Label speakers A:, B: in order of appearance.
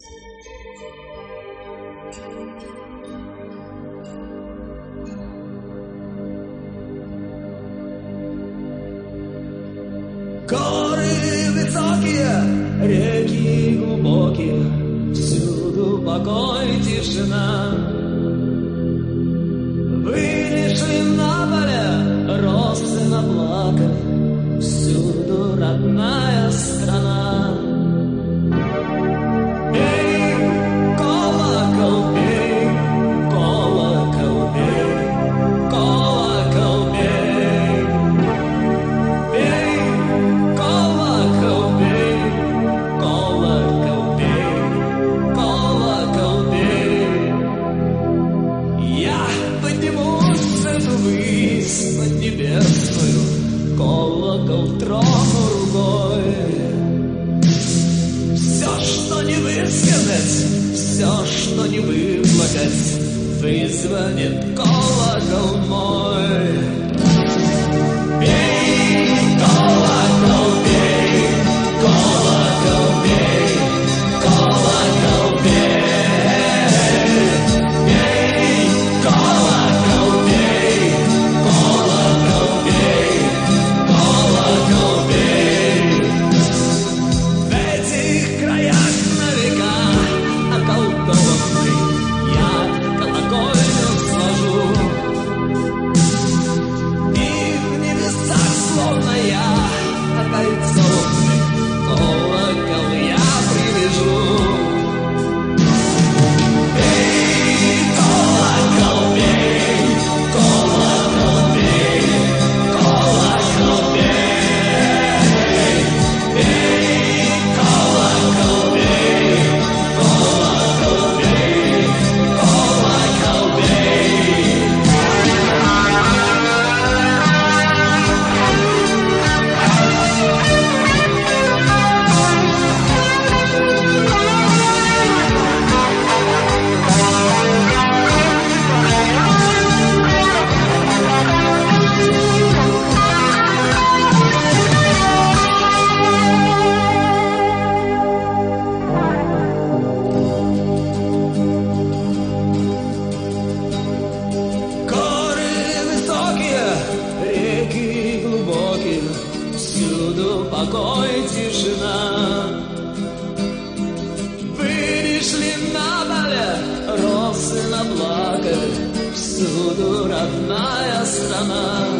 A: Горы высокие, реки глубокие, всюду покой, тишина. Вышли на поле, росы наплакали, всюду родная страна. Бей, колокол, бей, колокол, бей, колокол, бей. Бей, колокол, бей, колокол, бей, колокол, бей. Я поднимусь в эту высь поднебесную, колокол трону рукой. Все, что не высказать, все, что не выплакать, вызвонит колокол мой. Бей, колокол, бей, колокол, бей, колокол, бей. Бей, колокол, бей, колокол, бей, колокол, бей. В этих краях на века околдованный я колокольню сложу. И в небесах, словно я, окольцованный колокол я привяжу. Бей, колокол, бей, колокол, бей, колокол, бей. Бей, колокол, бей, колокол, бей, колокол, бей. Горы высокие, реки глубокие, всюду покой, тишина. Вышли на поле, росы наплакали, всюду родная страна.